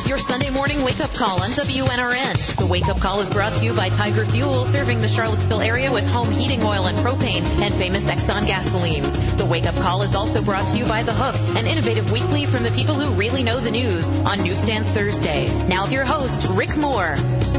is your Sunday morning wake-up call on WNRN. The wake-up call is brought to you by Tiger Fuel, serving the Charlottesville area with home heating oil and propane and famous Exxon gasolines. The wake-up call is also brought to you by The Hook, an innovative weekly from the people who really know the news on Newsstands Thursday. Now your host, Rick Moore.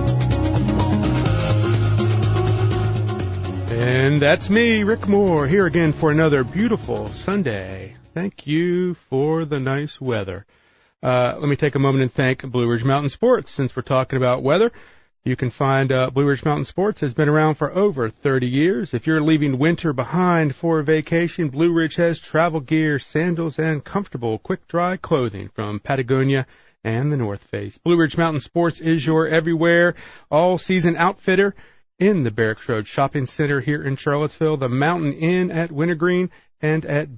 And that's me, Rick Moore, here again for another beautiful Sunday. Thank you for the nice weather. Let me take a moment and thank Blue Ridge Mountain Sports. Since we're talking about weather, you can find Blue Ridge Mountain Sports has been around for over 30 years. If you're leaving winter behind for a vacation, Blue Ridge has travel gear, sandals, and comfortable, quick-dry clothing from Patagonia and the North Face. Blue Ridge Mountain Sports is your everywhere, all-season outfitter in the Barracks Road Shopping Center here in Charlottesville, the Mountain Inn at Wintergreen, and at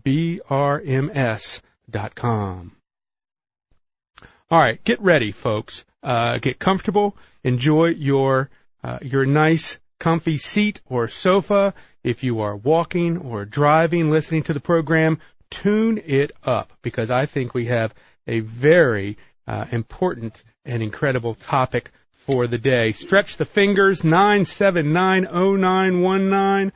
brms.com. All right, get ready, folks. Get comfortable. Enjoy your nice, comfy seat or sofa. If you are walking or driving, listening to the program, tune it up because I think we have a very important and incredible topic for the day. Stretch the fingers, 979-0919,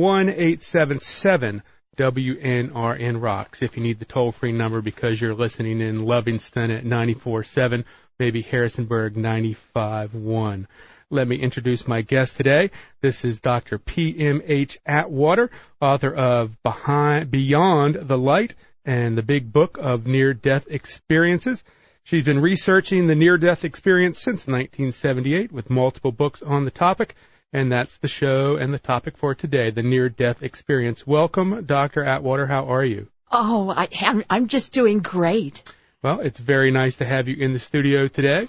1-877 WNRN Rocks. If you need the toll-free number because you're listening in Livingston at 94.7, maybe Harrisonburg 95.1. Let me introduce my guest today. This is Dr. P.M.H. Atwater, author of Beyond the Light and the Big Book of Near-Death Experiences. She's been researching the near-death experience since 1978 with multiple books on the topic. And that's the show and the topic for today, the near-death experience. Welcome, Dr. Atwater. How are you? Oh, I'm just doing great. Well, it's very nice to have you in the studio today.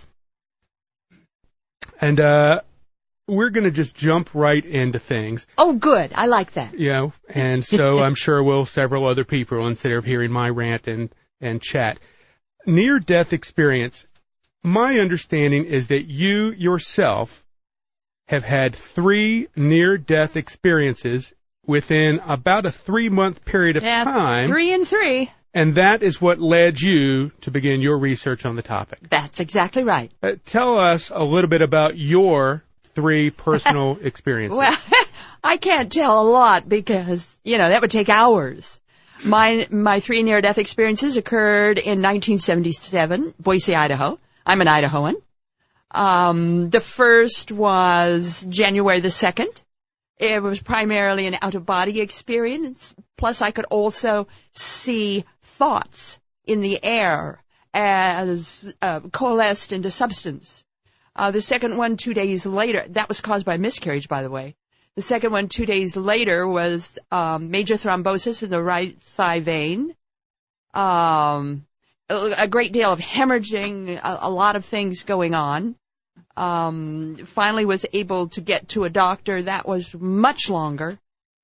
And we're going to just jump right into things. Oh, good. I like that. You know, and so I'm sure several other people instead of hearing my rant and chat. Near-death experience, my understanding is that you yourself have had 3 near-death experiences within about a 3-month period of time. 3 and 3. And that is what led you to begin your research on the topic. That's exactly right. Tell us a little bit about your 3 personal experiences. Well, I can't tell a lot because, that would take hours. My 3 near-death experiences occurred in 1977, Boise, Idaho. I'm an Idahoan. The first was January the 2nd. It was primarily an out-of-body experience. Plus, I could also see thoughts in the air as coalesced into substance. The second one, 2 days later, that was caused by miscarriage, by the way. The second one, 2 days later, was major thrombosis in the right thigh vein. A great deal of hemorrhaging, a lot of things going on. Finally was able to get to a doctor. That was much longer.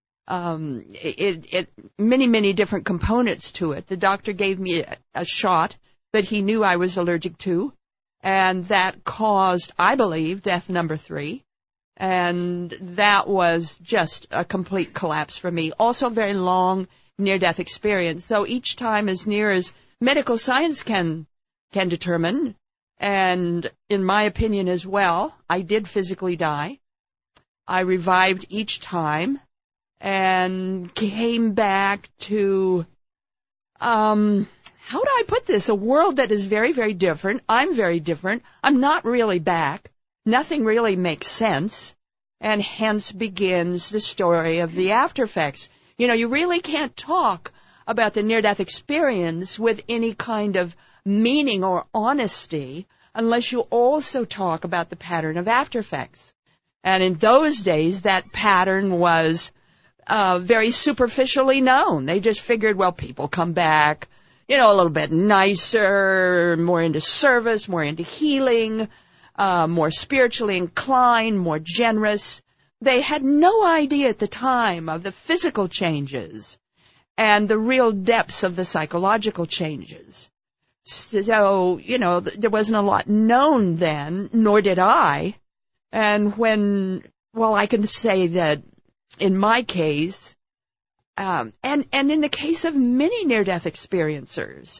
Many different components to it. The doctor gave me a shot that he knew I was allergic to, and that caused, I believe, death number 3. And that was just a complete collapse for me. Also a very long near-death experience. So each time as near as medical science can determine, and in my opinion as well, I did physically die. I revived each time and came back to, how do I put this? A world that is very, very different. I'm very different. I'm not really back. Nothing really makes sense. And hence begins the story of the after effects. You really can't talk about the near-death experience with any kind of meaning or honesty unless you also talk about the pattern of after effects. And in those days, that pattern was very superficially known. They just figured, well, people come back, a little bit nicer, more into service, more into healing, more spiritually inclined, more generous. They had no idea at the time of the physical changes and the real depths of the psychological changes. So, there wasn't a lot known then, nor did I. And I can say that in my case, and in the case of many near-death experiencers,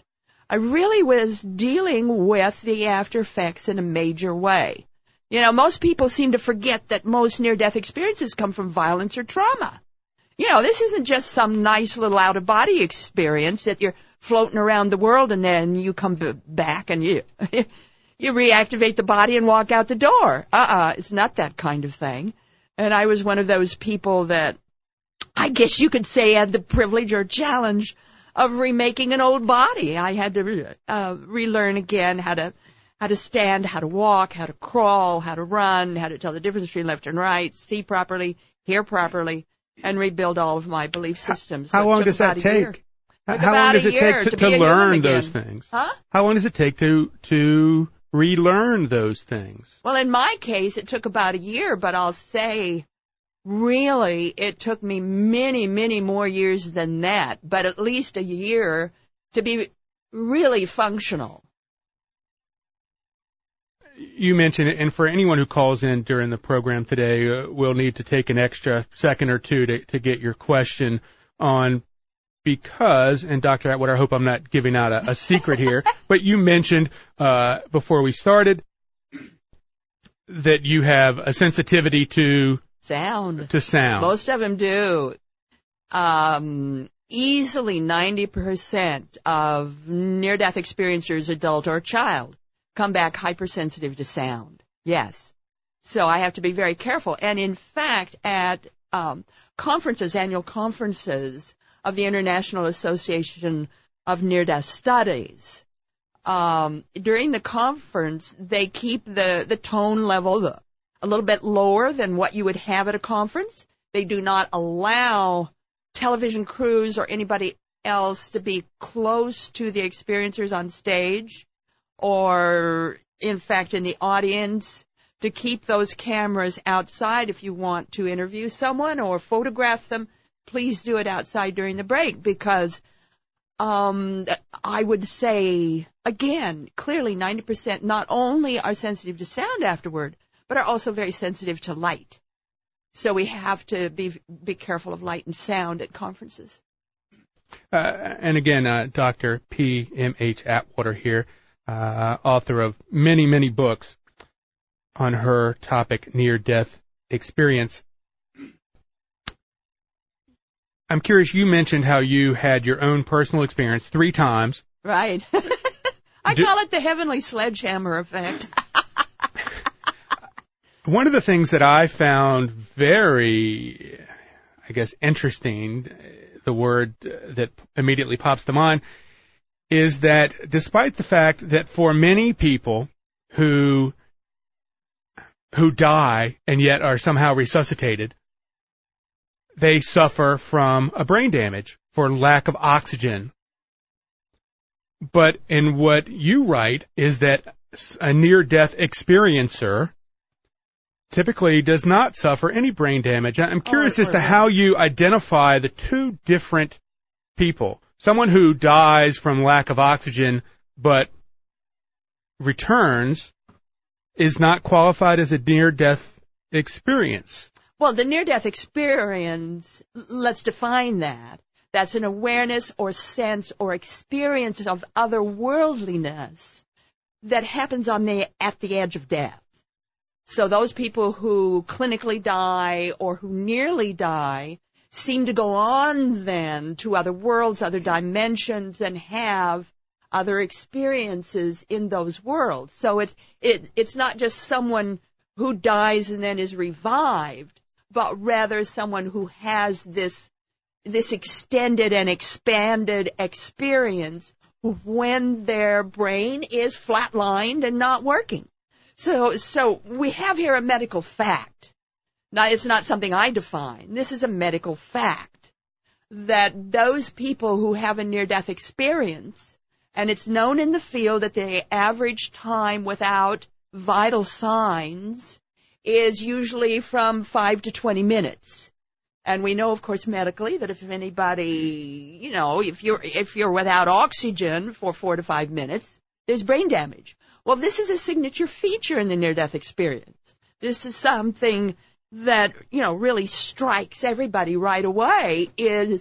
I really was dealing with the after effects in a major way. You know, most people seem to forget that most near-death experiences come from violence or trauma. You know, this isn't just some nice little out-of-body experience that you're floating around the world and then you come back and you reactivate the body and walk out the door. It's not that kind of thing. And I was one of those people that I guess you could say had the privilege or challenge of remaking an old body. I had to relearn again how to stand, how to walk, how to crawl, how to run, how to tell the difference between left and right, see properly, hear properly, and rebuild all of my belief systems. How long does that take? How long does it take to learn those things? Huh? How long does it take to relearn those things? Well, in my case, it took about a year, but I'll say really it took me many, many more years than that, but at least a year to be really functional. You mentioned it, and for anyone who calls in during the program today, we'll need to take an extra second or two to get your question on because, and Dr. Atwater, I hope I'm not giving out a secret here, but you mentioned before we started that you have a sensitivity to sound. To sound. Most of them do. Easily 90% of near-death experiencers, adult or child, come back hypersensitive to sound. Yes. So I have to be very careful. And in fact, at conferences, annual conferences of the International Association of Near-Death Studies, during the conference, they keep the tone level a little bit lower than what you would have at a conference. They do not allow television crews or anybody else to be close to the experiencers on stage or, in fact, in the audience, to keep those cameras outside. If you want to interview someone or photograph them, please do it outside during the break because I would say, again, clearly 90% not only are sensitive to sound afterward, but are also very sensitive to light. So we have to be careful of light and sound at conferences. And again, Dr. P.M.H. Atwater here, author of many, many books on her topic, near-death experience. I'm curious, you mentioned how you had your own personal experience 3 times. Right. I call it the heavenly sledgehammer effect. One of the things that I found very, I guess, interesting, the word that immediately pops to mind, is that despite the fact that for many people who die and yet are somehow resuscitated, they suffer from a brain damage for lack of oxygen. But in what you write is that a near-death experiencer typically does not suffer any brain damage. I'm curious as to how you identify the two different people. Someone who dies from lack of oxygen but returns is not qualified as a near-death experience. Well, the near-death experience, let's define that. That's an awareness or sense or experience of otherworldliness that happens at the edge of death. So those people who clinically die or who nearly die seem to go on then to other worlds, other dimensions, and have other experiences in those worlds. So it's not just someone who dies and then is revived, but rather someone who has this extended and expanded experience when their brain is flatlined and not working. So we have here a medical fact. Now, it's not something I define. This is a medical fact that those people who have a near-death experience, and it's known in the field that the average time without vital signs is usually from 5 to 20 minutes. And we know, of course, medically that if anybody, if you're without oxygen for 4 to 5 minutes, there's brain damage. Well, this is a signature feature in the near-death experience. This is something that, really strikes everybody right away, is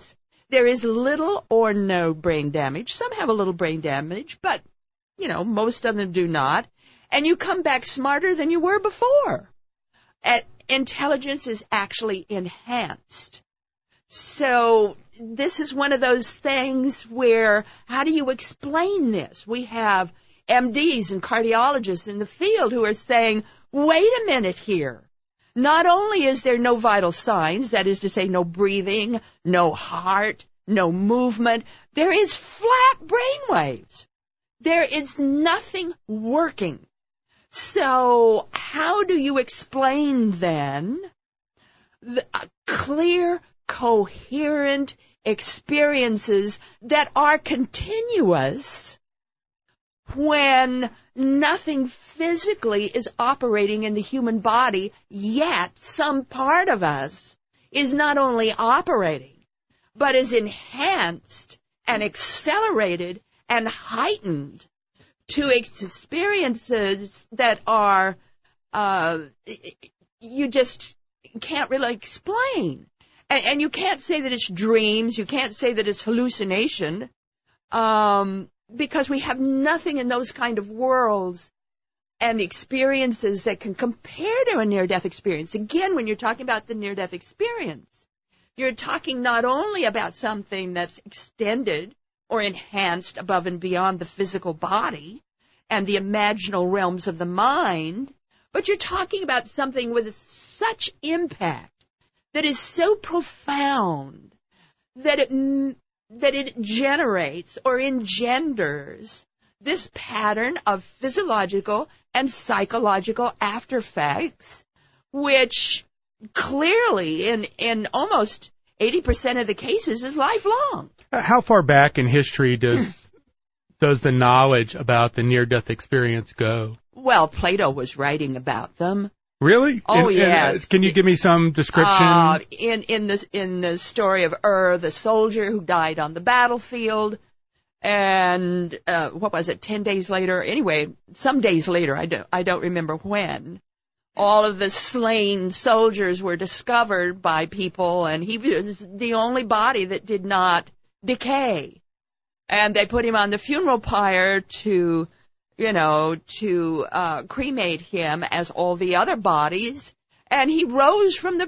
there is little or no brain damage. Some have a little brain damage, but, most of them do not. And you come back smarter than you were before. Intelligence is actually enhanced. So this is one of those things where, how do you explain this? We have MDs and cardiologists in the field who are saying, wait a minute here. Not only is there no vital signs, that is to say no breathing, no heart, no movement, there is flat brain waves. There is nothing working. So how do you explain then the clear, coherent experiences that are continuous when nothing physically is operating in the human body, yet some part of us is not only operating, but is enhanced and accelerated and heightened to experiences that are, you just can't really explain. And you can't say that it's dreams, you can't say that it's hallucination, because we have nothing in those kind of worlds and experiences that can compare to a near-death experience. Again, when you're talking about the near-death experience, you're talking not only about something that's extended or enhanced above and beyond the physical body and the imaginal realms of the mind, but you're talking about something with such impact that is so profound that it generates or engenders this pattern of physiological and psychological after effects, which clearly in almost 80% of the cases is lifelong. How far back in history does the knowledge about the near-death experience go? Well, Plato was writing about them. Really? Oh, yes. Can you give me some description? In the story of the soldier who died on the battlefield, and 10 days later? Anyway, some days later, I don't remember when. All of the slain soldiers were discovered by people, and he was the only body that did not decay. And they put him on the funeral pyre to cremate him as all the other bodies. And he rose from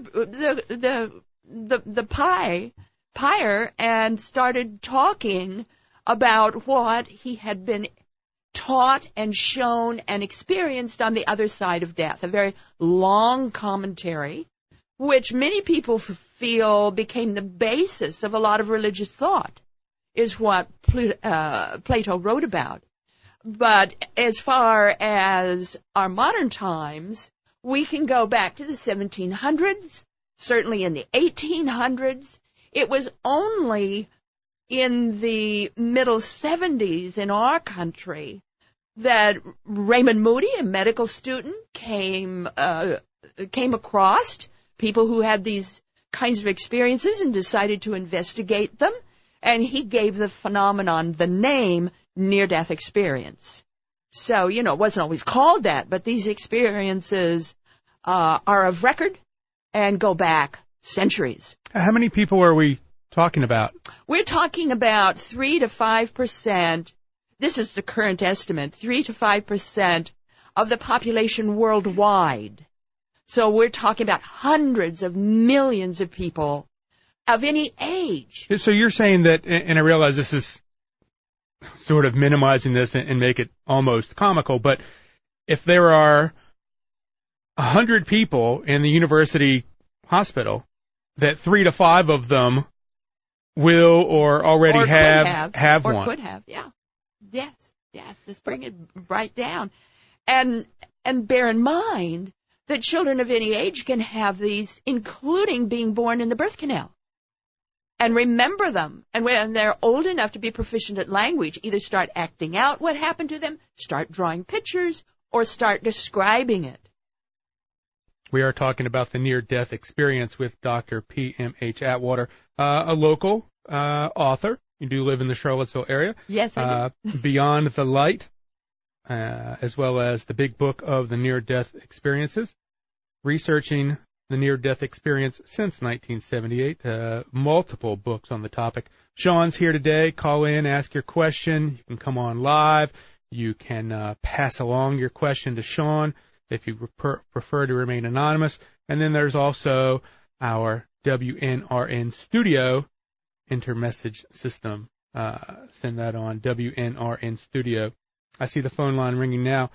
the pyre and started talking about what he had been taught and shown and experienced on the other side of death. A very long commentary, which many people feel became the basis of a lot of religious thought, is what Plato wrote about. But as far as our modern times, we can go back to the 1700s, certainly in the 1800s. It was only in the middle 70s in our country that Raymond Moody, a medical student, came across people who had these kinds of experiences and decided to investigate them, and he gave the phenomenon the name near-death experience. So, it wasn't always called that, but these experiences are of record and go back centuries. How many people are we talking about? We're talking about 3 to 5%. This is the current estimate, 3 to 5% of the population worldwide. So we're talking about hundreds of millions of people of any age. So you're saying that, and I realize this is sort of minimizing this and make it almost comical, but if there are 100 people in the university hospital, that 3 to 5 of them will or already have one. Or could have, yeah. Yes. Let's bring it right down. And bear in mind that children of any age can have these, including being born in the birth canal. And remember them. And when they're old enough to be proficient at language, either start acting out what happened to them, start drawing pictures, or start describing it. We are talking about the near-death experience with Dr. P.M.H. Atwater, a local author. You do live in the Charlottesville area. Yes, I do. Beyond the Light, as well as the big book of the near-death experiences, researching the near-death experience since 1978. Multiple books on the topic. Sean's here today. Call in, ask your question. You can come on live. You can pass along your question to Sean if you prefer to remain anonymous. And then there's also our WNRN Studio intermessage system. Send that on WNRN Studio. I see the phone line ringing now.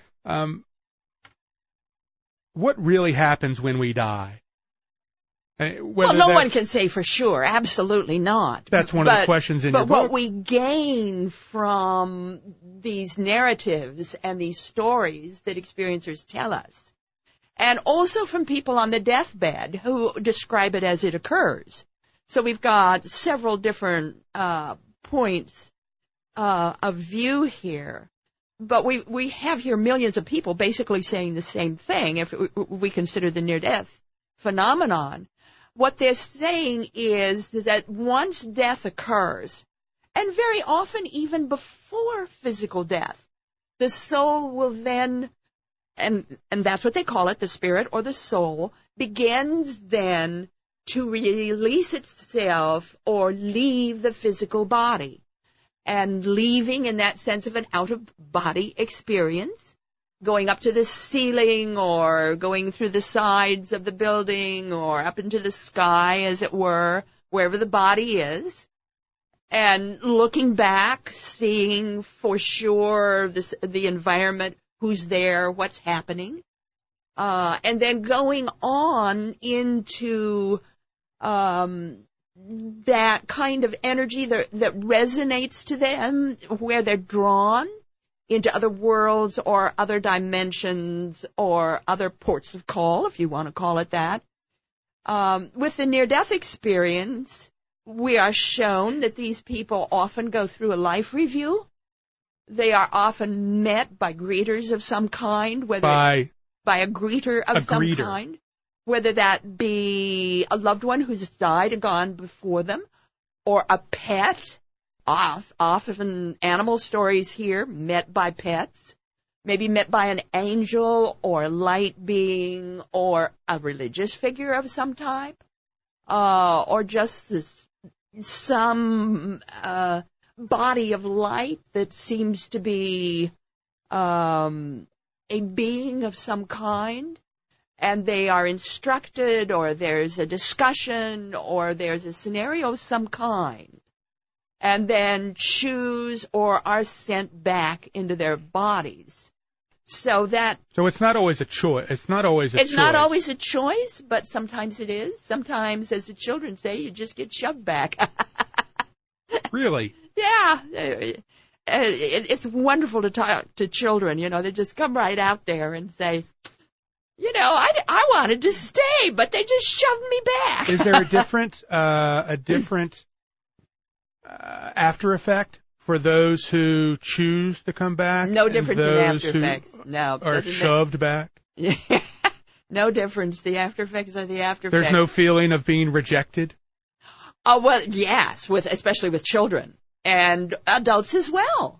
What really happens when we die? Well, no one can say for sure. Absolutely not. That's one of the questions in your book. But what we gain from these narratives and these stories that experiencers tell us, and also from people on the deathbed who describe it as it occurs. So we've got several different points of view here. But we have here millions of people basically saying the same thing if we consider the near-death phenomenon. What they're saying is that once death occurs, and very often even before physical death, the soul will then, and that's what they call it, the spirit or the soul, begins then to release itself or leave the physical body. And leaving in that sense of an out-of-body experience, going up to the ceiling or going through the sides of the building or up into the sky, as it were, wherever the body is, and looking back, seeing for sure the environment, who's there, what's happening, and then going on into that kind of energy that resonates to them, where they're drawn into other worlds or other dimensions or other ports of call, if you want to call it that. With the near-death experience, we are shown that these people often go through a life review. They are often met by greeters of some kind, whether by a greeter of some kind. Whether that be a loved one who's died and gone before them, or a pet, often animal stories here, met by pets, maybe met by an angel or a light being or a religious figure of some type, or just some body of light that seems to be a being of some kind. And they are instructed, or there's a discussion, or there's a scenario of some kind, and then choose or are sent back into their bodies. So it's not always a choice. It's not always a choice, but sometimes it is. Sometimes, as the children say, you just get shoved back. Really? Yeah. It's wonderful to talk to children. You know, they just come right out there and say, you know, I wanted to stay, but they just shoved me back. Is there a different after effect for those who choose to come back? No difference in after effects. No. Are shoved back? Yeah. No difference. The after effects are the after effects. There's no feeling of being rejected? Oh, well, yes, especially with children and adults as well.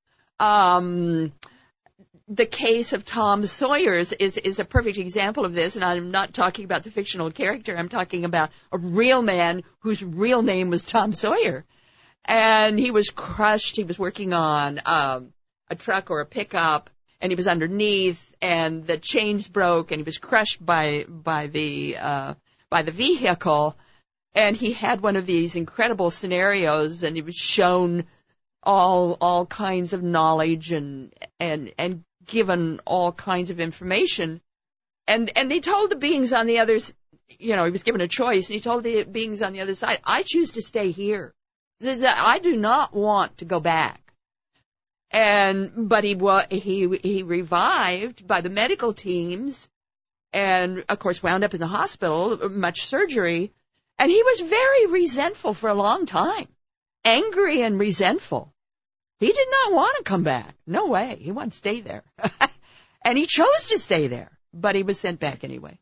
The case of Tom Sawyer is a perfect example of this, and I'm not talking about the fictional character. I'm talking about a real man whose real name was Tom Sawyer. And he was crushed. He was working on a truck or a pickup, and he was underneath, and the chains broke, and he was crushed by the vehicle. And he had one of these incredible scenarios, and he was shown all kinds of knowledge and given all kinds of information. And he told the beings on the others, you know, he was given a choice, and he told the beings on the other side, I choose to stay here. I do not want to go back. But he revived by the medical teams, and of course wound up in the hospital, much surgery, and he was very resentful for a long time, angry and resentful. He did not want to come back. No way. He wanted to stay there. And he chose to stay there, but he was sent back anyway.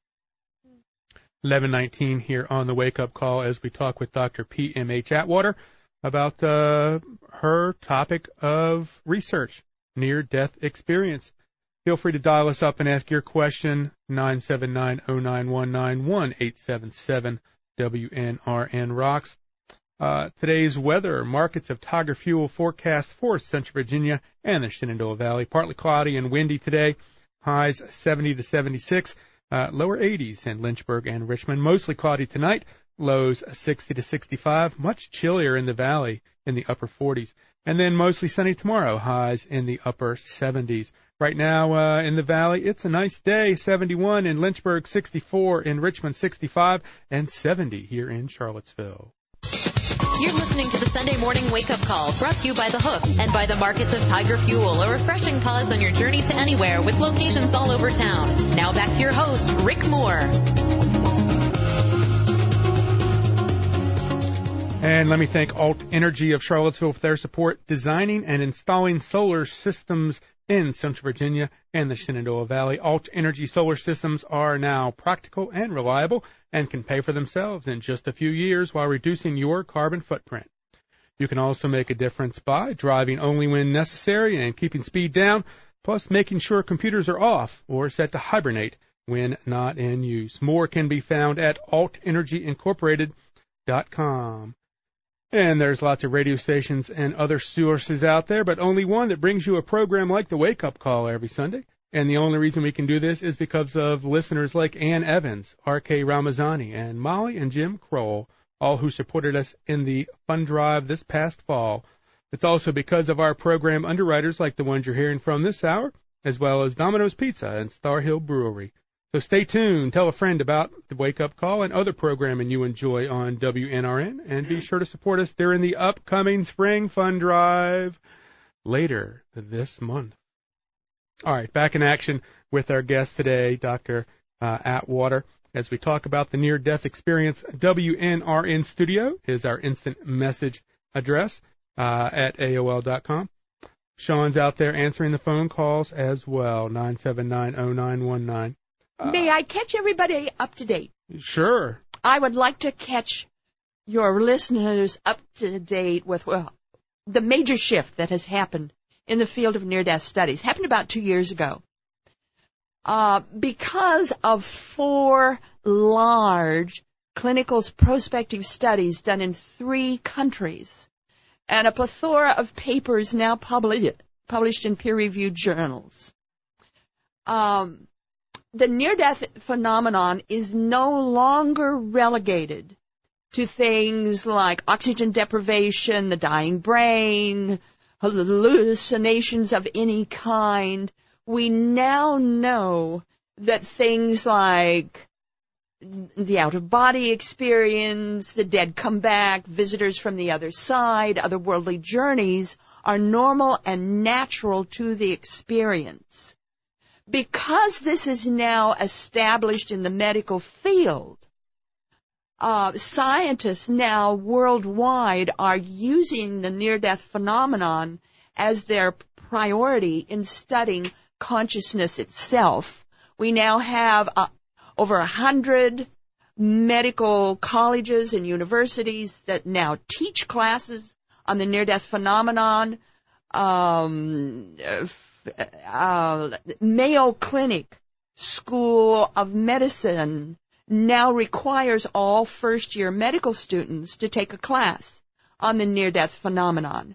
11:19 here on the Wake Up Call as we talk with Dr. P.M.H. Atwater about her topic of research, near-death experience. Feel free to dial us up and ask your question, 979-0919, 1-877-WNRN-ROCKS. Today's weather, markets of Tiger Fuel forecast for Central Virginia and the Shenandoah Valley. Partly cloudy and windy today. Highs 70 to 76, lower 80s in Lynchburg and Richmond. Mostly cloudy tonight. Lows 60 to 65. Much chillier in the valley in the upper 40s. And then mostly sunny tomorrow. Highs in the upper 70s. Right now in the valley, it's a nice day. 71 in Lynchburg, 64 in Richmond, 65, and 70 here in Charlottesville. You're listening to the Sunday Morning Wake-Up Call, brought to you by The Hook and by the markets of Tiger Fuel, a refreshing pause on your journey to anywhere with locations all over town. Now back to your host, Rick Moore. And let me thank Alt Energy of Charlottesville for their support designing and installing solar systems in Central Virginia and the Shenandoah Valley. Alt Energy solar systems are now practical and reliable and can pay for themselves in just a few years while reducing your carbon footprint. You can also make a difference by driving only when necessary and keeping speed down, plus making sure computers are off or set to hibernate when not in use. More can be found at altenergyincorporated.com. And there's lots of radio stations and other sources out there, but only one that brings you a program like the Wake Up Call every Sunday. And the only reason we can do this is because of listeners like Ann Evans, R.K. Ramazani, and Molly and Jim Kroll, all who supported us in the fund drive this past fall. It's also because of our program underwriters like the ones you're hearing from this hour, as well as Domino's Pizza and Star Hill Brewery. So stay tuned, tell a friend about the Wake Up Call and other programming you enjoy on WNRN, and be sure to support us during the upcoming Spring Fund Drive later this month. All right, back in action with our guest today, Dr. Atwater, as we talk about the near-death experience. WNRN Studio is our instant message address at AOL.com. Sean's out there answering the phone calls as well, 979-0919. May I catch everybody up to date? Sure. I would like to catch your listeners up to date with the major shift that has happened in the field of near-death studies. Happened about 2 years ago. Because of 4 large clinical prospective studies done in 3 countries and a plethora of papers now published in peer-reviewed journals. The near-death phenomenon is no longer relegated to things like oxygen deprivation, the dying brain, hallucinations of any kind. We now know that things like the out-of-body experience, the dead come back, visitors from the other side, otherworldly journeys are normal and natural to the experience. Because this is now established in the medical field, scientists now worldwide are using the near-death phenomenon as their priority in studying consciousness itself. We now have over 100 medical colleges and universities that now teach classes on the near-death phenomenon. Mayo Clinic School of Medicine now requires all first-year medical students to take a class on the near-death phenomenon.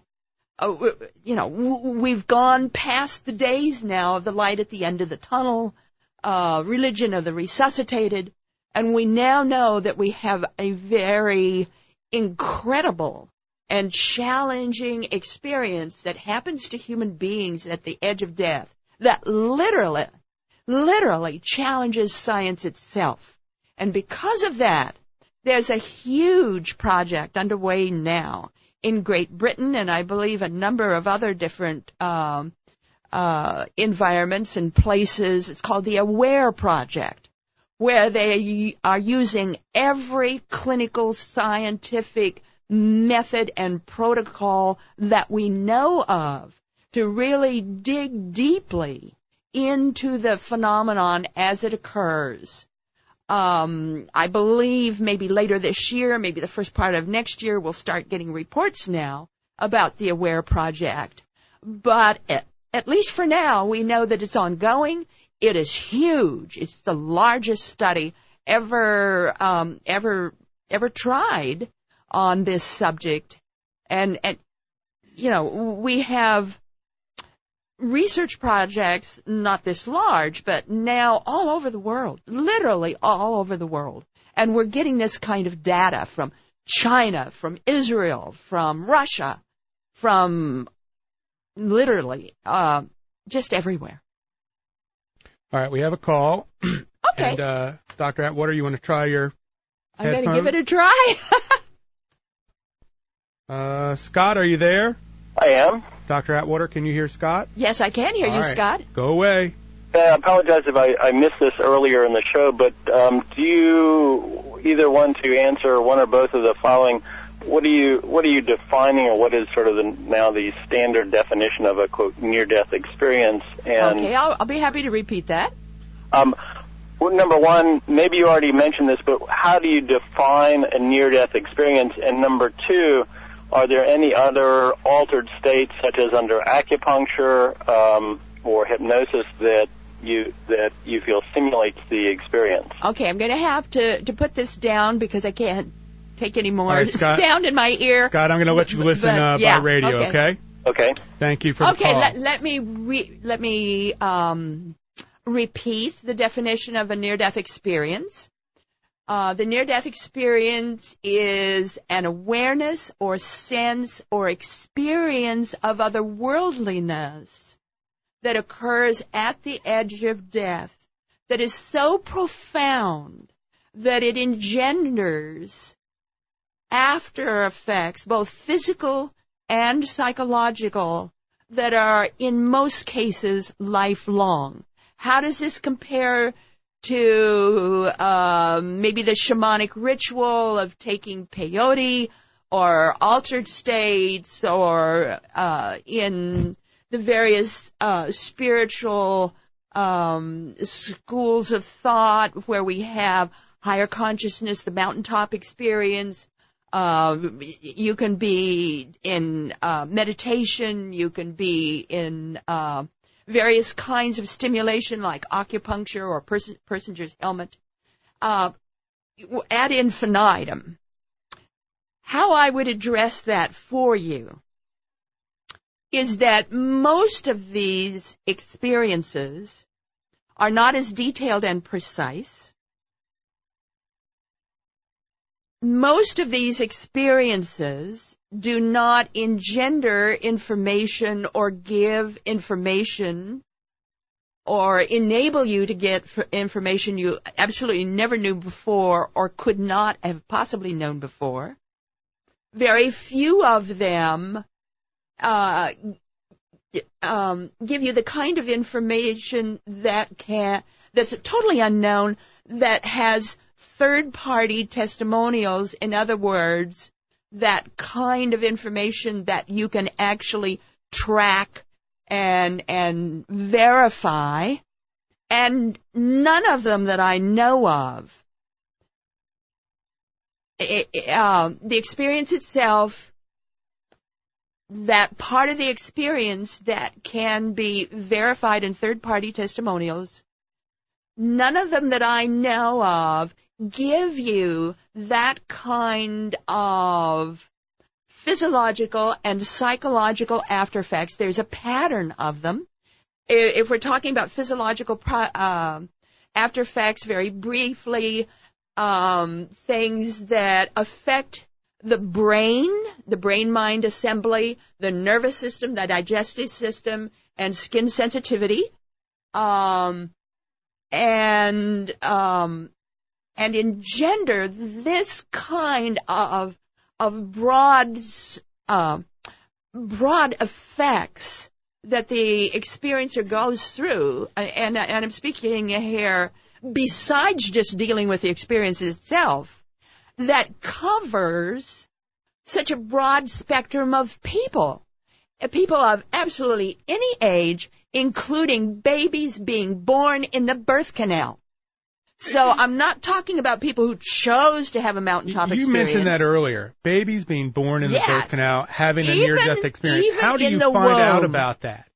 We've gone past the days now of the light at the end of the tunnel, religion of the resuscitated, and we now know that we have a very incredible and challenging experience that happens to human beings at the edge of death that literally challenges science itself. And because of that, there's a huge project underway now in Great Britain, and I believe a number of other different environments and places. It's called the AWARE Project, where they are using every clinical scientific method and protocol that we know of to really dig deeply into the phenomenon as it occurs. I believe maybe later this year, maybe the first part of next year, we'll start getting reports now about the AWARE Project. But at least for now, we know that it's ongoing. It is huge. It's the largest study ever tried on this subject. And we have research projects, not this large, but now all over the world, literally all over the world. And we're getting this kind of data from China, from Israel, from Russia, from literally just everywhere. All right, we have a call. Okay. And Dr. Atwater, you want to try your headphone? I'm going to give it a try. Scott, are you there? I am. Dr. Atwater, can you hear Scott? Yes, I can hear All you, right. Scott. Go away. I apologize if I missed this earlier in the show, but do you either want to answer one or both of the following? What are you defining, or what is sort of now the standard definition of a quote near-death experience? And Okay, I'll be happy to repeat that. well, number one, maybe you already mentioned this, but how do you define a near-death experience? And number two, are there any other altered states, such as under acupuncture or hypnosis, that you feel stimulates the experience? Okay, I'm going to have to put this down because I can't take any more right, Scott. sound in my ear. Scott, I'm going to let you listen by radio, okay? Okay. Thank you for the call. Okay, let me repeat the definition of a near-death experience. The near-death experience is an awareness or sense or experience of otherworldliness that occurs at the edge of death, that is so profound that it engenders after effects, both physical and psychological, that are in most cases lifelong. How does this compare to maybe the shamanic ritual of taking peyote or altered states, or in the various spiritual schools of thought where we have higher consciousness, the mountaintop experience? You can be in meditation, you can be in various kinds of stimulation like acupuncture or Persinger's helmet. Ad infinitum. How I would address that for you is that most of these experiences are not as detailed and precise. Most of these experiences do not engender information or give information or enable you to get information you absolutely never knew before or could not have possibly known before. Very few of them give you the kind of information that's totally unknown, that has third-party testimonials. In other words, that kind of information that you can actually track and verify, and none of them that I know of. The experience itself, that part of the experience that can be verified in third-party testimonials, none of them that I know of give you that kind of physiological and psychological after effects. There's a pattern of them. If we're talking about physiological after effects, very briefly, things that affect the brain-mind assembly, the nervous system, the digestive system, and skin sensitivity, and engender this kind of broad effects that the experiencer goes through. And I'm speaking here besides just dealing with the experience itself, that covers such a broad spectrum of people of absolutely any age, including babies being born in the birth canal. So I'm not talking about people who chose to have a mountaintop experience. You mentioned that earlier. Babies being born in the birth canal, having a near-death experience. Even How do you find out about that?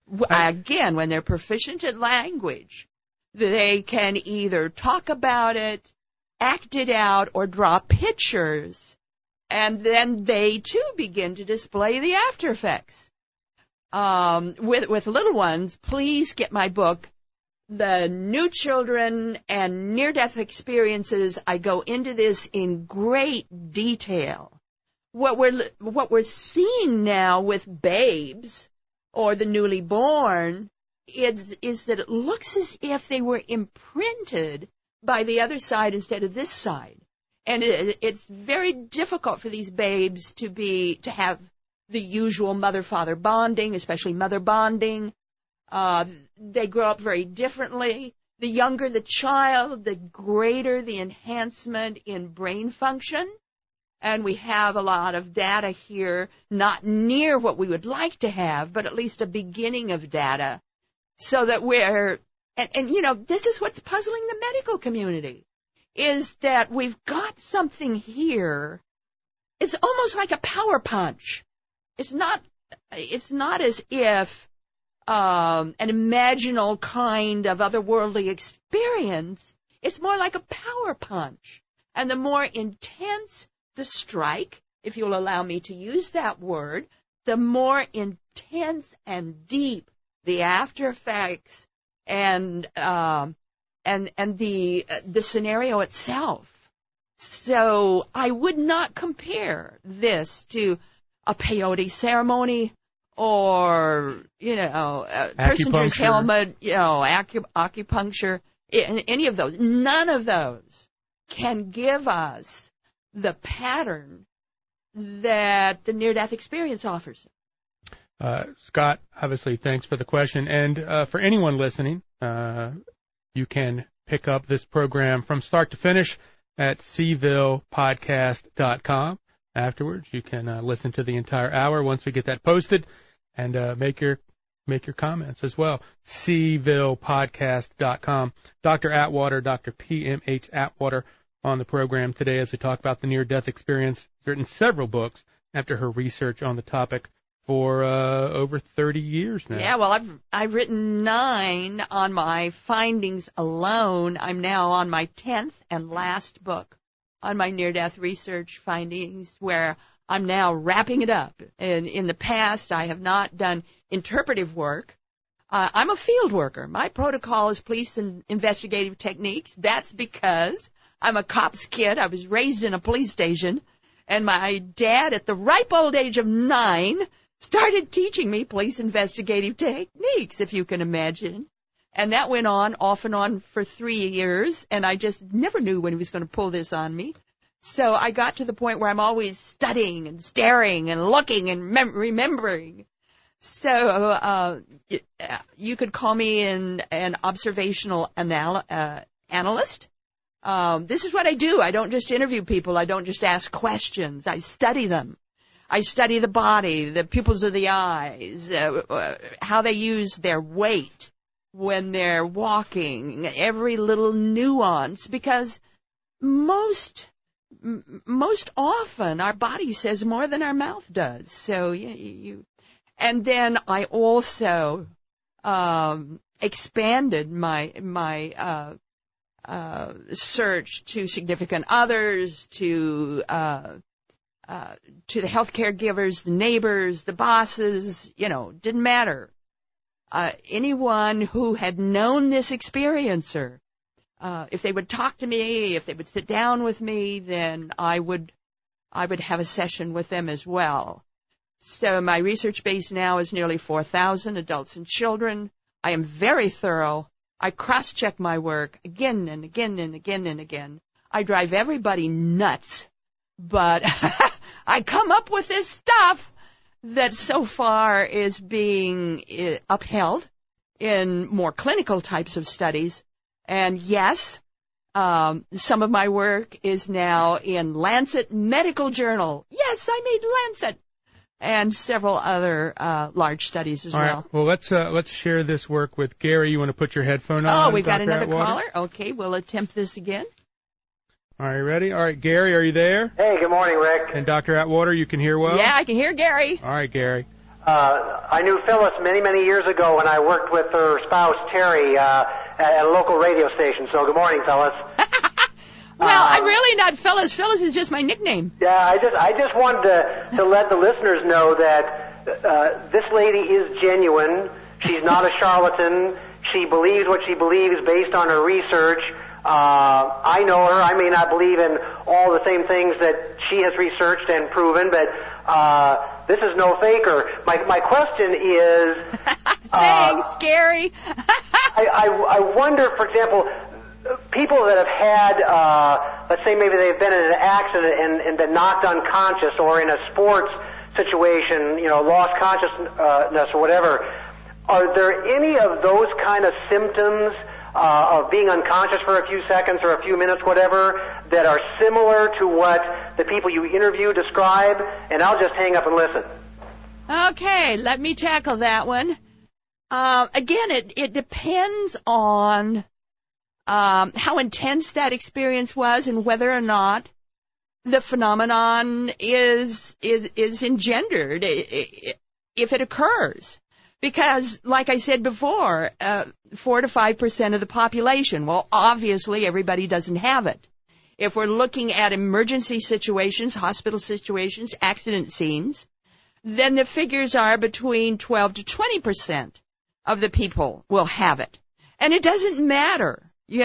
Again, when they're proficient at language, they can either talk about it, act it out, or draw pictures, and then they too begin to display the after effects. With little ones, please get my book, The New Children and Near-Death Experiences. I go into this in great detail. What we're seeing now with babes or the newly born is that it looks as if they were imprinted by the other side instead of this side. And it's very difficult for these babes to have the usual mother-father bonding, especially mother bonding. They grow up very differently. The younger the child, the greater the enhancement in brain function. And we have a lot of data here, not near what we would like to have, but at least a beginning of data. So that this is what's puzzling the medical community, is that we've got something here. It's almost like a power punch. It's not as if an imaginal kind of otherworldly experience. It's more like a power punch. And the more intense the strike, if you'll allow me to use that word, the more intense and deep the after effects and the scenario itself. So I would not compare this to a peyote ceremony or, a Persinger's helmet, acupuncture, any of those. None of those can give us the pattern that the near-death experience offers. Scott, obviously, thanks for the question. And for anyone listening, you can pick up this program from start to finish at cvillepodcast.com. Afterwards, you can listen to the entire hour once we get that posted, and make your comments as well. cvillepodcast.com. Dr. Atwater, Dr. P.M.H. Atwater, on the program today as we talk about the near-death experience. She's written several books after her research on the topic for over 30 years now. Yeah, well, I've written 9 on my findings alone. I'm now on my 10th and last book on my near-death research findings, where I'm now wrapping it up. And in the past, I have not done interpretive work. I'm a field worker. My protocol is police and investigative techniques. That's because I'm a cop's kid. I was raised in a police station, and my dad, at the ripe old age of 9, started teaching me police investigative techniques, if you can imagine. And that went on, off and on, for 3 years, and I just never knew when he was going to pull this on me. So I got to the point where I'm always studying and staring and looking and remembering. So you could call me an observational analyst. This is what I do. I don't just interview people. I don't just ask questions. I study them. I study the body, the pupils of the eyes, how they use their weight when they're walking, every little nuance, because most often our body says more than our mouth does. So and then I also expanded my search to significant others, to the healthcare givers, the neighbors, the bosses, didn't matter. Anyone who had known this experiencer, if they would talk to me, if they would sit down with me, then I would have a session with them as well. So my research base now is nearly 4,000 adults and children. I am very thorough. I cross-check my work again and again and again and again. I drive everybody nuts, but I come up with this stuff that so far is being upheld in more clinical types of studies. And yes, some of my work is now in Lancet Medical Journal. Yes, I made Lancet. And several other large studies as well. All right. Well, let's share this work with Gary. You want to put your headphone on? Oh, we've got another Atwater? caller? Okay, we'll attempt this again. All right, ready? All right, Gary, are you there? Hey, good morning, Rick. And Dr. Atwater, you can hear well? Yeah, I can hear Gary. All right, Gary. I knew Phyllis many, many years ago when I worked with her spouse, Terry, at a local radio station. So good morning, Phyllis. Well, I'm really not Phyllis. Phyllis is just my nickname. Yeah, I just wanted to let the listeners know that this lady is genuine. She's not a charlatan. She believes what she believes based on her research. I know her. I may not believe in all the same things that she has researched and proven, but this is no faker. My question is... Thanks, Gary. I wonder, for example, people that have had, let's say maybe they've been in an accident and been knocked unconscious, or in a sports situation, lost consciousness or whatever, are there any of those kind of symptoms of being unconscious for a few seconds or a few minutes, whatever, that are similar to what the people you interview describe? And I'll just hang up and listen. Okay, let me tackle that one. Again, it depends on how intense that experience was and whether or not the phenomenon is engendered if it occurs. Because, like I said before, 4 to 5% of the population, well, obviously everybody doesn't have it. If we're looking at emergency situations, hospital situations, accident scenes, then the figures are between 12 to 20% of the people will have it. And it doesn't matter,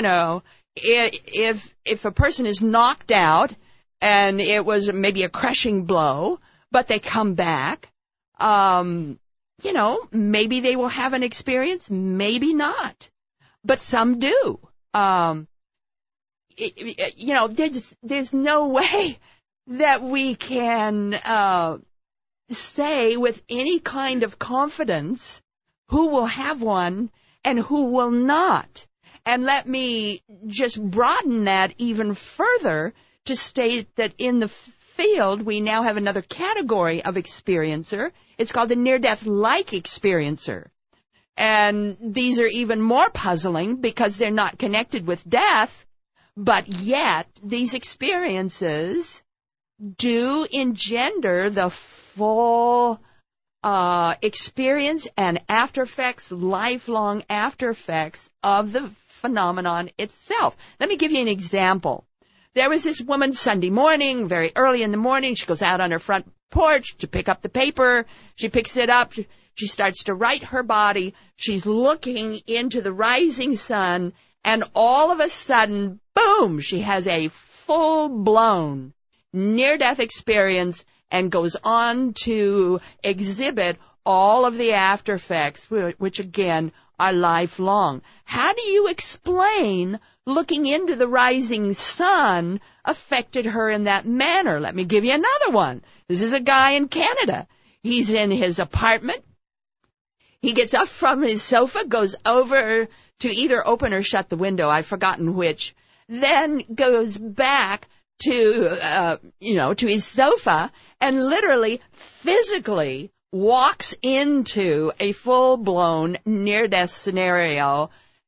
if a person is knocked out and it was maybe a crushing blow, but they come back, maybe they will have an experience, maybe not. But some do. There's no way that we can say with any kind of confidence who will have one and who will not. And let me just broaden that even further to state that in the field, we now have another category of experiencer. It's called the near-death-like experiencer. And these are even more puzzling because they're not connected with death, but yet these experiences do engender the full experience and after effects, lifelong after effects of the phenomenon itself. Let me give you an example. There was this woman Sunday morning, very early in the morning. She goes out on her front porch to pick up the paper. She picks it up. She starts to right her body. She's looking into the rising sun, and all of a sudden, boom, she has a full-blown near-death experience and goes on to exhibit all of the after effects, which again are lifelong. How do you explain looking into the rising sun affected her in that manner? Let me give you another one. This is a guy in Canada. He's in his apartment. He gets up from his sofa, goes over to either open or shut the window, I've forgotten which, then goes back to his sofa and literally physically walks into a full-blown near-death scenario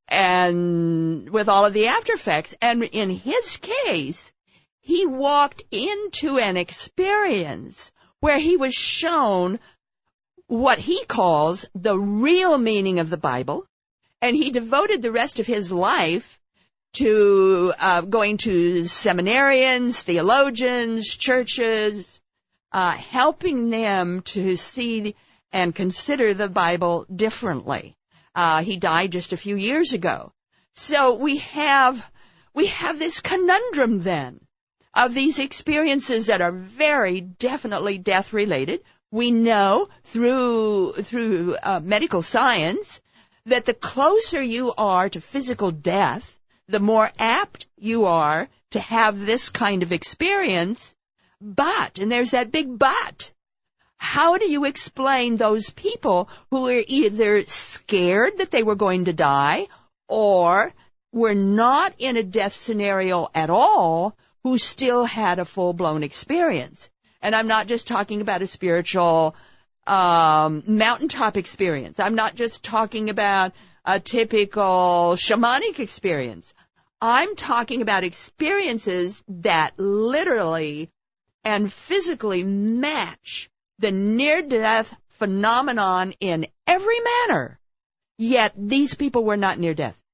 and with all of the after effects. And in his case, he walked into an experience where he was shown what he calls the real meaning of the Bible, and he devoted the rest of his life to going to seminarians, theologians, churches, helping them to see and consider the Bible differently. He died just a few years ago. So we have this conundrum then of these experiences that are very definitely death-related. We know through medical science that the closer you are to physical death, the more apt you are to have this kind of experience. But, and there's that big but, how do you explain those people who are either scared that they were going to die or were not in a death scenario at all, who still had a full-blown experience? And I'm not just talking about a spiritual mountaintop experience. I'm not just talking about a typical shamanic experience. I'm talking about experiences that literally and physically match the near-death phenomenon in every manner, yet these people were not near death.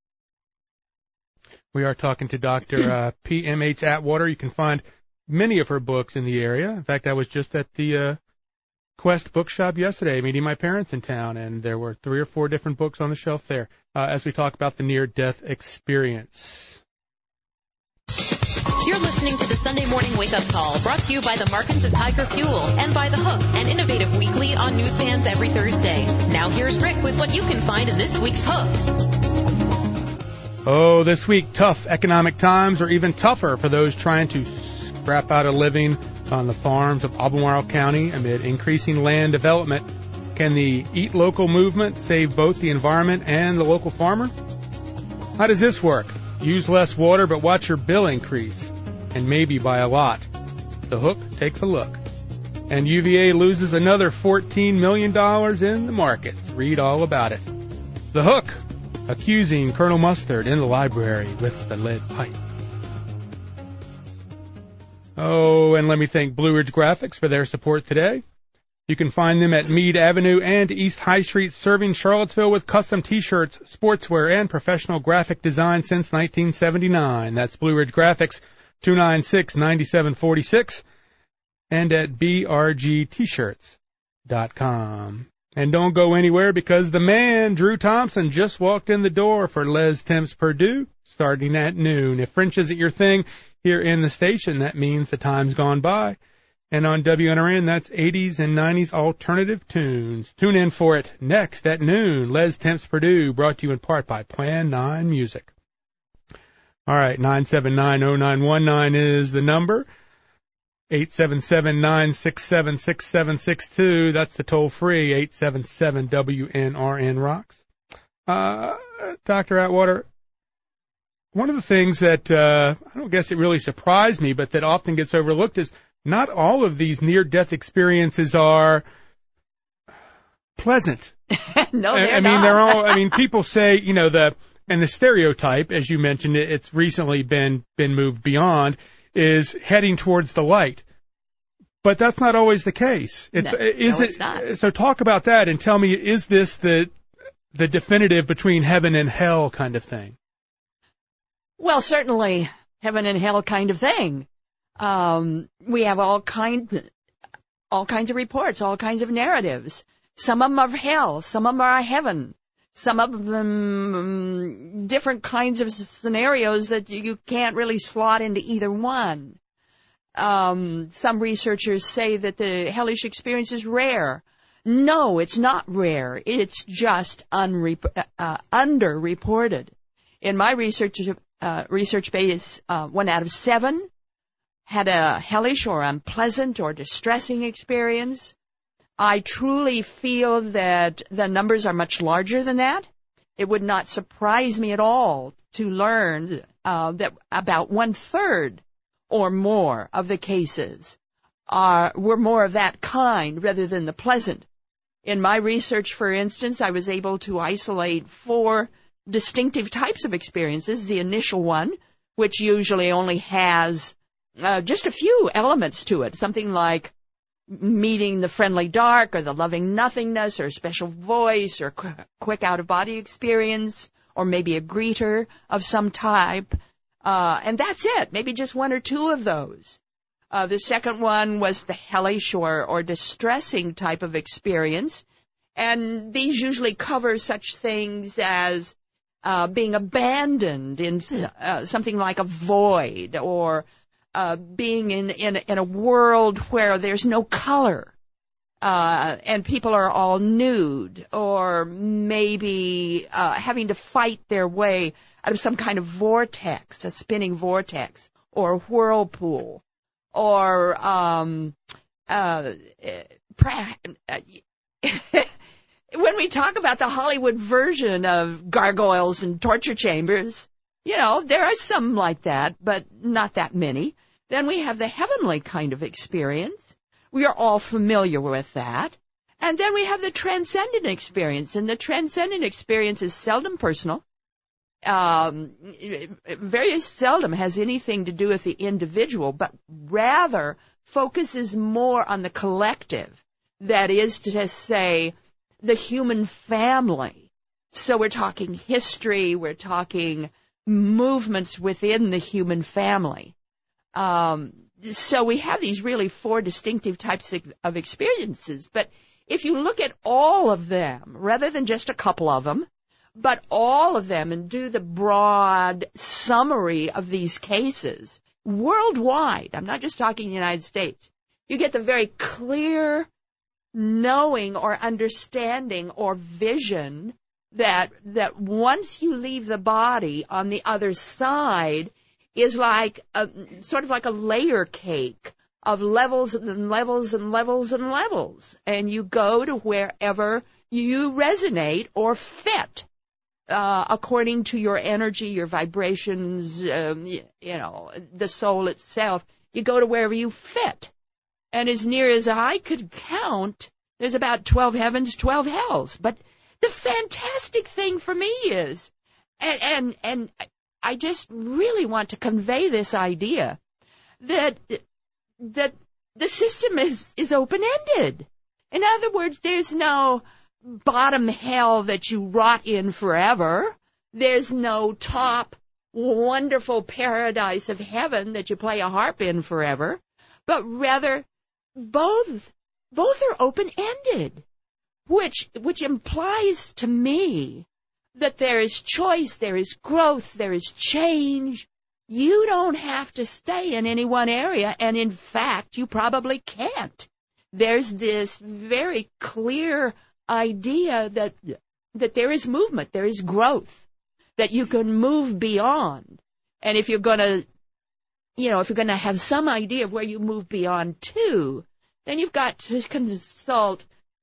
We are talking to Dr. P.M.H. Atwater. You can find many of her books in the area. In fact, I was just at the Quest Bookshop yesterday meeting my parents in town, and there were 3 or 4 different books on the shelf there as we talk about the near-death experience. You're listening to the Sunday Morning Wake Up Call, brought to you by the Markins of Tiger Fuel and by The Hook, an innovative weekly on newsstands every Thursday. Now here's Rick with what you can find in this week's Hook. Oh, this week, tough economic times are even tougher for those trying to scrap out a living on the farms of Albemarle County amid increasing land development. Can the Eat Local movement save both the environment and the local farmer? How does this work? Use less water, but watch your bill increase, and maybe by a lot. The Hook takes a look. And UVA loses another $14 million in the markets. Read all about it. The Hook, accusing Colonel Mustard in the library with the lead pipe. Oh, and let me thank Blue Ridge Graphics for their support today. You can find them at Meade Avenue and East High Street, serving Charlottesville with custom T-shirts, sportswear, and professional graphic design since 1979. That's Blue Ridge Graphics, 296-9746, and at brgtshirts.com. And don't go anywhere, because the man, Drew Thompson, just walked in the door for Les Temps Purdue, starting at noon. If French isn't your thing here in the station, that means the time's gone by. And on WNRN, that's 80s and 90s alternative tunes. Tune in for it next at noon. Les Temps Purdue, brought to you in part by Plan 9 Music. All right, 979-0919 is the number. 877-967-6762. That's the toll-free, 877-WNRN-ROCKS. Dr. Atwater, one of the things that I don't guess it really surprised me, but that often gets overlooked is not all of these near-death experiences are pleasant. No, they're not. They're all. People say, the stereotype, as you mentioned, it's recently been moved beyond, is heading towards the light. But that's not always the case. It's not. So talk about that and tell me, is this the definitive between heaven and hell kind of thing? Well, certainly heaven and hell kind of thing. We have all kinds of reports, all kinds of narratives. Some of them are hell, some of them are heaven. Some of them different kinds of scenarios that you can't really slot into either one. Some researchers say that the hellish experience is rare. No, it's not rare. It's just underreported. In my research base, 1 out of 7 had a hellish or unpleasant or distressing experience. I truly feel that the numbers are much larger than that. It would not surprise me at all to learn that about 1/3 or more of the cases were more of that kind rather than the pleasant. In my research, for instance, I was able to isolate 4 distinctive types of experiences. The initial one, which usually only has just a few elements to it, something like meeting the friendly dark or the loving nothingness or a special voice or quick out-of-body experience or maybe a greeter of some type. And that's it, maybe just 1 or 2 of those. The second one was the hellish or distressing type of experience. And these usually cover such things as being abandoned in something like a void, or being in a world where there's no color, and people are all nude, or maybe having to fight their way out of some kind of vortex, a spinning vortex, or a whirlpool, or when we talk about the Hollywood version of gargoyles and torture chambers, there are some like that, but not that many. Then we have the heavenly kind of experience. We are all familiar with that. And then we have the transcendent experience, and the transcendent experience is seldom personal. Very seldom has anything to do with the individual, but rather focuses more on the collective, That is to say, the human family. So we're talking history, we're talking movements within the human family. So we have these really 4 distinctive types of experiences. But if you look at all of them, rather than just a couple of them, but all of them, and do the broad summary of these cases, worldwide, I'm not just talking the United States, you get the very clear knowing or understanding or vision that once you leave the body, on the other side is like sort of like a layer cake of levels and levels and levels and levels. And you go to wherever you resonate or fit, according to your energy, your vibrations, the soul itself. You go to wherever you fit. And as near as I could count, there's about 12 heavens, 12 hells. But the fantastic thing for me is, and I just really want to convey this idea that the system is open-ended. In other words, there's no bottom hell that you rot in forever. There's no top wonderful paradise of heaven that you play a harp in forever, but rather both are open-ended, which implies to me that there is choice, there is growth, there is change. You don't have to stay in any one area, and in fact, you probably can't. There's this very clear idea that there is movement, there is growth, that you can move beyond. And if you're going to have some idea of where you move beyond to, then you've got to consult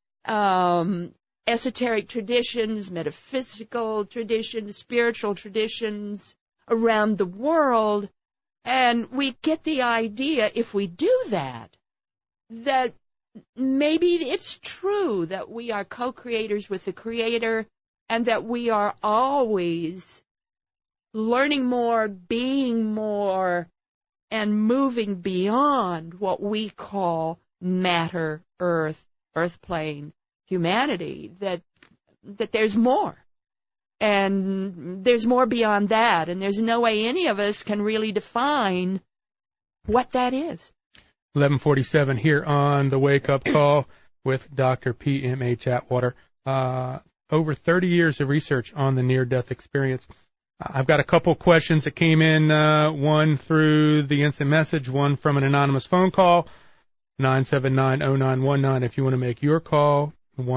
esoteric traditions, metaphysical traditions, spiritual traditions around the world. And we get the idea, if we do that maybe it's true that we are co-creators with the Creator, and that we are always learning more, being more, and moving beyond what we call matter, earth plane, humanity, that there's more. And there's more beyond that, and there's no way any of us can really define what that is. 11:47 here on the Wake Up Call with Dr. P.M.H. Atwater. Over 30 years of research on the near-death experience. I've got a couple questions that came in, one through the instant message, one from an anonymous phone call, 979-0919. If you want to make your call,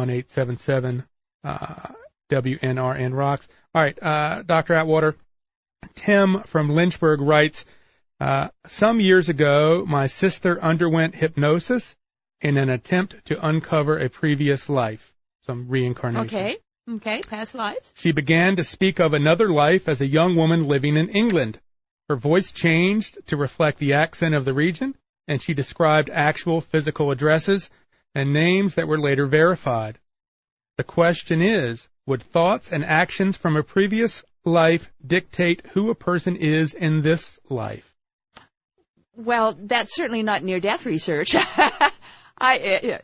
1-877-WNRN rocks. All right, Dr. Atwater, Tim from Lynchburg writes, some years ago, my sister underwent hypnosis in an attempt to uncover a previous life, some reincarnation. Okay, past lives. She began to speak of another life as a young woman living in England. Her voice changed to reflect the accent of the region, and she described actual physical addresses and names that were later verified. The question is, would thoughts and actions from a previous life dictate who a person is in this life? Well, that's certainly not near-death research. I'm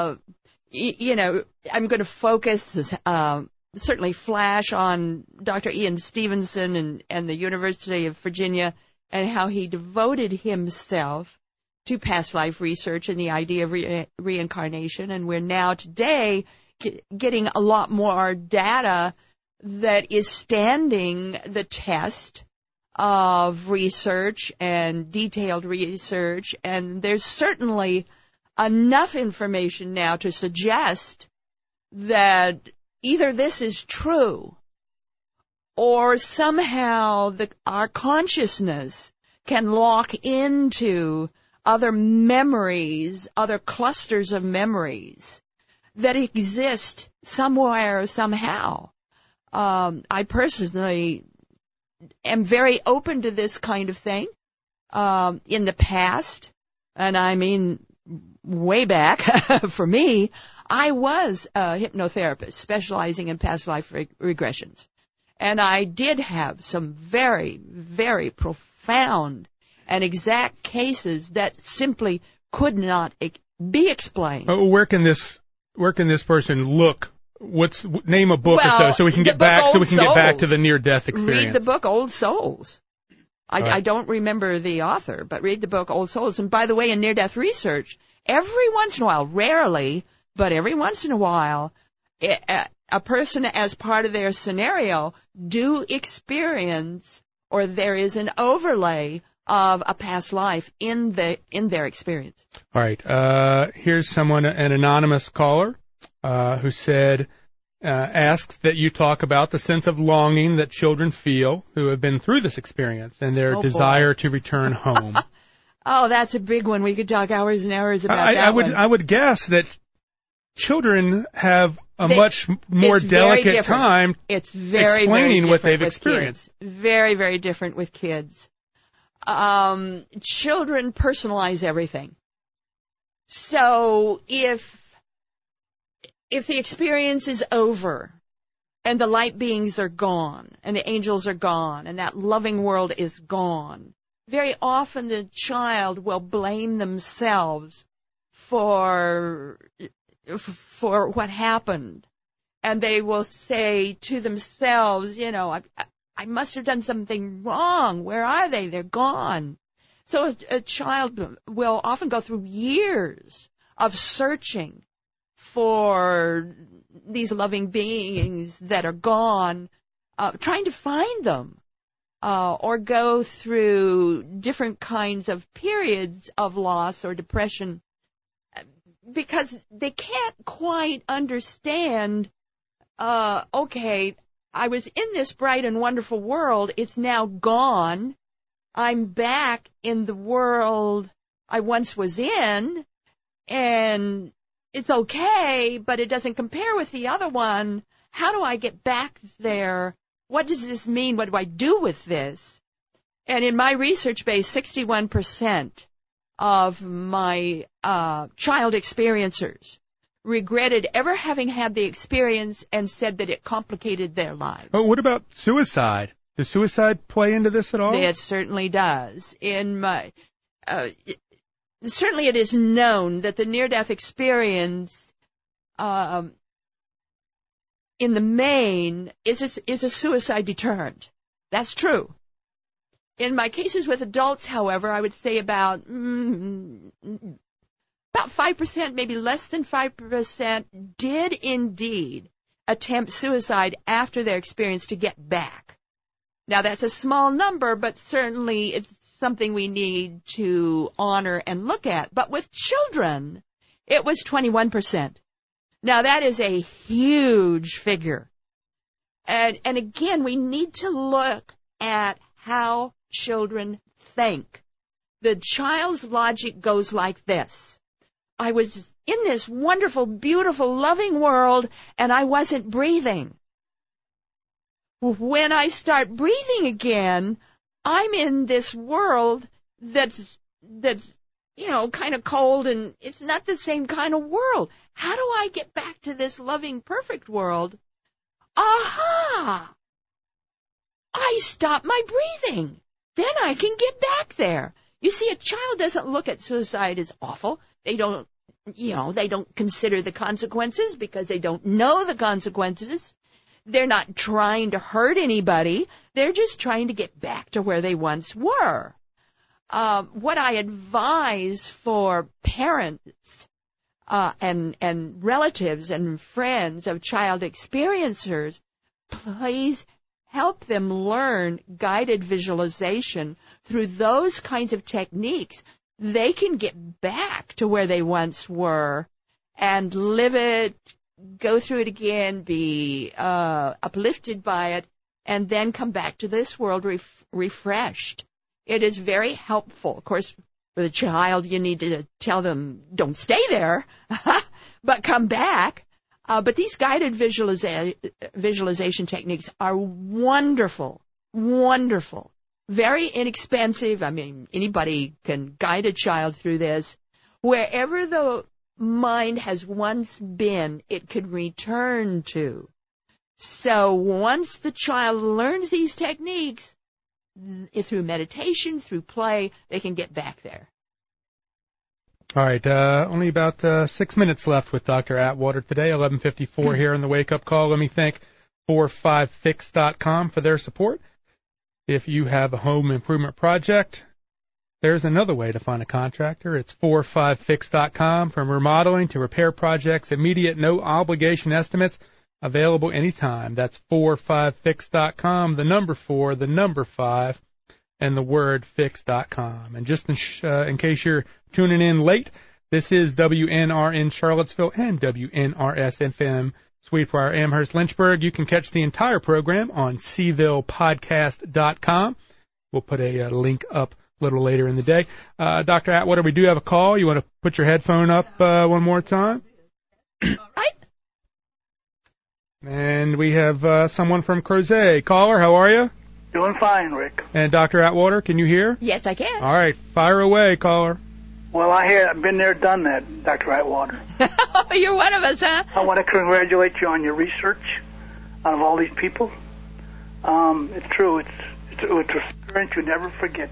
going to focus, certainly flash on Dr. Ian Stevenson and the University of Virginia, and how he devoted himself to past life research and the idea of reincarnation. And we're now today getting a lot more data that is standing the test of research and detailed research, and there's certainly enough information now to suggest that either this is true or somehow our consciousness can lock into other memories, other clusters of memories that exist somewhere, somehow. I personally am very open to this kind of thing. In the past, and I mean way back, for me, I was a hypnotherapist specializing in past life regressions. And I did have some very, very profound and exact cases that simply could not be explained. Where can this person look? Name a book so we can get back to the near-death experience. Read the book Old Souls. I don't remember the author, but read the book Old Souls. And by the way, in near-death research, every once in a while, rarely, but every once in a while, a person as part of their scenario do experience, or there is an overlay of a past life in their experience. All right. Here's an anonymous caller who said, asks that you talk about the sense of longing that children feel who have been through this experience and their desire to return home. Oh, that's a big one. We could talk hours and hours about that one. I would guess that children have a much more delicate time explaining what they've experienced. Very, very different with kids. Children personalize everything. So if the experience is over and the light beings are gone and the angels are gone and that loving world is gone, very often the child will blame themselves for what happened. And they will say to themselves, I must have done something wrong. Where are they? They're gone. So a child will often go through years of searching for these loving beings that are gone, trying to find them, or go through different kinds of periods of loss or depression, because they can't quite understand, okay, I was in this bright and wonderful world, it's now gone, I'm back in the world I once was in, and it's okay, but it doesn't compare with the other one. How do I get back there? What does this mean? What do I do with this? And in my research base, 61% of my child experiencers regretted ever having had the experience and said that it complicated their lives. Oh, what about suicide? Does suicide play into this at all? It certainly does. Certainly it is known that the near-death experience, in the main, is a suicide deterrent. That's true. In my cases with adults, however, I would say about 5%, maybe less than 5%, did indeed attempt suicide after their experience to get back. Now, that's a small number, but certainly it's something we need to honor and look at. But with children, it was 21%. Now, that is a huge figure. And again, we need to look at how children think. The child's logic goes like this. I was in this wonderful, beautiful, loving world, and I wasn't breathing. When I start breathing again, I'm in this world that's kind of cold, and it's not the same kind of world. How do I get back to this loving, perfect world? Aha! I stop my breathing. Then I can get back there. You see, a child doesn't look at suicide as awful. They don't consider the consequences because they don't know the consequences. They're not trying to hurt anybody. They're just trying to get back to where they once were. What I advise for parents and relatives and friends of child experiencers, please help them learn guided visualization. Through those kinds of techniques, they can get back to where they once were and live it, go through it again, be uplifted by it, and then come back to this world refreshed. It is very helpful. Of course, with a child, you need to tell them, don't stay there, but come back. But these guided visualization techniques are wonderful, wonderful, very inexpensive. I mean, anybody can guide a child through this. Wherever the mind has once been, it could return to. So once the child learns these techniques, through meditation, through play, they can get back there. All right, only about 6 minutes left with Dr. Atwater today, 11:54 here on the Wake Up Call. Let me thank 45fix.com for their support. If you have a home improvement project, there's another way to find a contractor. It's 45fix.com. From remodeling to repair projects, immediate, no-obligation estimates available anytime. That's 45fix.com, the number 4, the number 5, and the word fix.com. And just in case you're tuning in late, this is WNRN Charlottesville and WNRS-FM Sweetbriar, Amherst, Lynchburg. You can catch the entire program on cvillepodcast.com. We'll put a link up a little later in the day. Dr. Atwater, we do have a call. You want to put your headphone up one more time? All right. And we have someone from Crozet. Caller, how are you? Doing fine, Rick. And Dr. Atwater, can you hear? Yes, I can. All right, fire away, caller. Well, I've been there, done that, Dr. Atwater. You're one of us, huh? I want to congratulate you on your research out of all these people. It's true. It's an experience you never forget.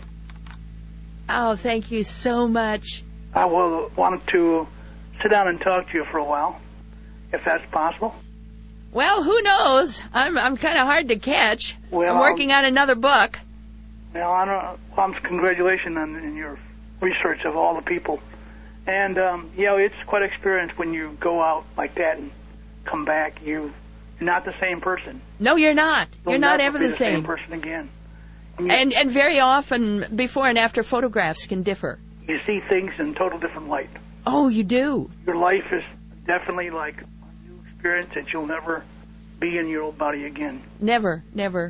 Oh, thank you so much. I wanted to sit down and talk to you for a while, if that's possible. Well, who knows? I'm kind of hard to catch. Well, I'm working on another book. Well, I don't. Well, congratulations on your research of all the people, and it's quite an experience when you go out like that and come back. You're not the same person. No, you're not. You're not ever the same person again. And very often, before and after photographs can differ. You see things in total different light. Oh, you do. Your life is definitely like a new experience that you'll never be in your old body again. Never.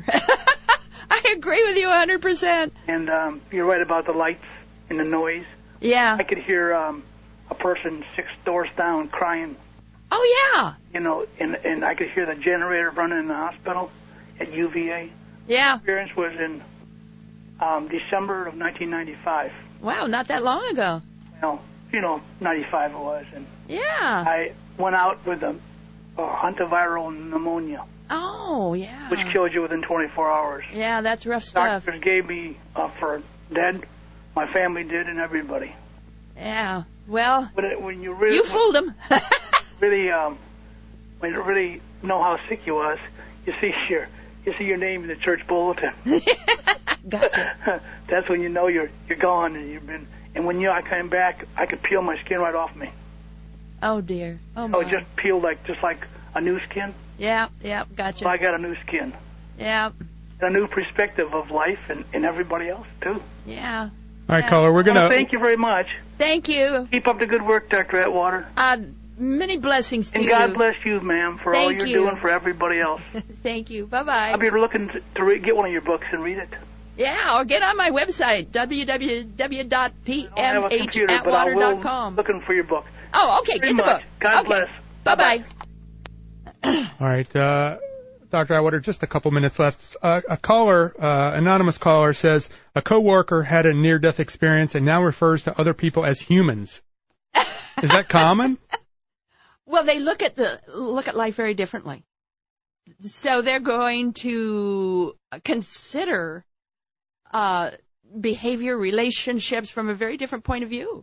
I agree with you 100%. And you're right about the lights and the noise. Yeah. I could hear a person 6 doors down crying. Oh, yeah. And I could hear the generator running in the hospital at UVA. Yeah. The experience was in December of 1995. Wow, not that long ago. Well, 95 it was. And yeah. I went out with a hantaviral pneumonia. Oh, yeah. Which kills you within 24 hours. Yeah, that's rough stuff. Doctors gave me for dead. My family did, and everybody. Yeah. Well, when you really... You fooled them. when you really know how sick you was, you see your name in the church bulletin. Gotcha. That's when you know you're gone, and you've been. And when I came back, I could peel my skin right off me. Oh dear. Oh my. Oh, it just peeled just like a new skin. Yeah. Gotcha. So I got a new skin. Yeah. And a new perspective of life and everybody else too. Yeah. All right, caller, we're gonna. Thank you very much. Thank you. Keep up the good work, Dr. Atwater. Many blessings to you. And God bless you, ma'am, for all you're doing for everybody else. Thank you. Bye-bye. I'll be looking to get one of your books and read it. Yeah, or get on my website, www.pmhatwater.com. Looking for your book. Oh, okay. Get the book. God bless. Bye-bye. All right, Dr. Atwater, just a couple minutes left. A caller, anonymous caller, says a coworker had a near-death experience and now refers to other people as humans. Is that common? Well, they look at life very differently. So they're going to consider behavior, relationships from a very different point of view.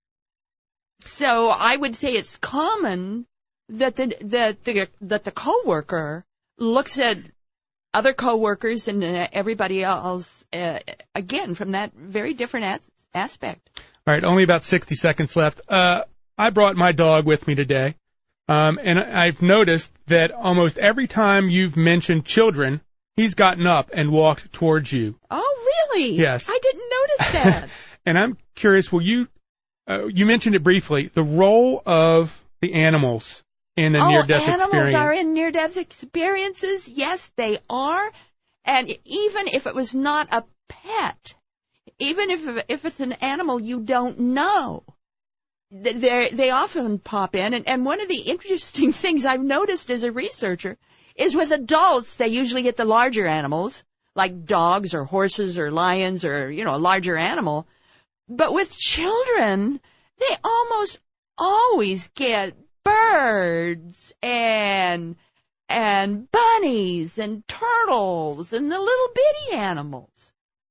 So I would say it's common that the coworker looks at other coworkers and everybody else again from that very different aspect. All right, only about 60 seconds left. I brought my dog with me today. And I've noticed that almost every time you've mentioned children, he's gotten up and walked towards you. Oh, really? Yes. I didn't notice that. And I'm curious, you mentioned it briefly, the role of the animals in a near-death experience. Animals are in near-death experiences. Yes, they are. And even if it was not a pet, even if it's an animal you don't know, they often pop in, and one of the interesting things I've noticed as a researcher is with adults, they usually get the larger animals, like dogs or horses or lions or, a larger animal. But with children, they almost always get birds and bunnies and turtles and the little bitty animals.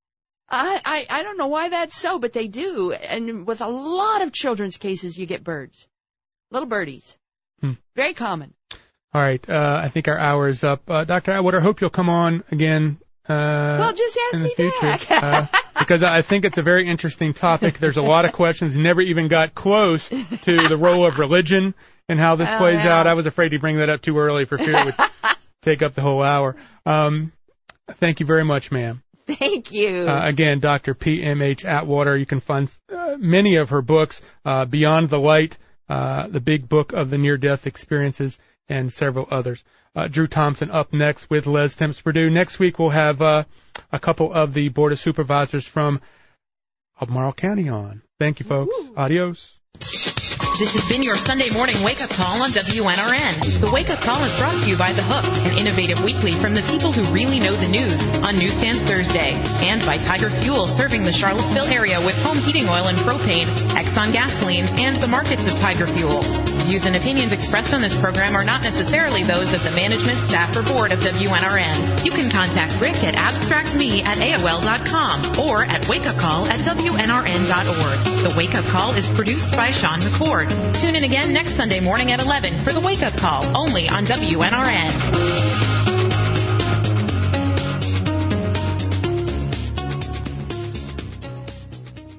I don't know why that's so, but they do. And with a lot of children's cases, you get birds. Little birdies. Very common. All right. I think our hour is up. Dr. Atwater, I hope you'll come on again well, just ask in the me future. back. Because I think it's a very interesting topic. There's a lot of questions. Never even got close to the role of religion and how this plays out. I was afraid to bring that up too early for fear it would take up the whole hour. Thank you very much, ma'am. Thank you. Again, Dr. P.M.H. Atwater. You can find many of her books, Beyond the Light, the Big Book of the Near-Death Experiences, and several others. Drew Thompson up next with Les Temps Purdue. Next week we'll have a couple of the Board of Supervisors from Albemarle County on. Thank you, folks. Woo. Adios. This has been your Sunday morning wake-up call on WNRN. The wake-up call is brought to you by The Hook, an innovative weekly from the people who really know the news on Newsstands Thursday, and by Tiger Fuel, serving the Charlottesville area with home heating oil and propane, Exxon gasoline, and the markets of Tiger Fuel. Views and opinions expressed on this program are not necessarily those of the management, staff, or board of WNRN. You can contact Rick at abstractme@AOL.com or at wakeupcall@WNRN.org. The wake-up call is produced by Sean McCord. Tune in again next Sunday morning at 11 for the wake-up call, only on WNRN.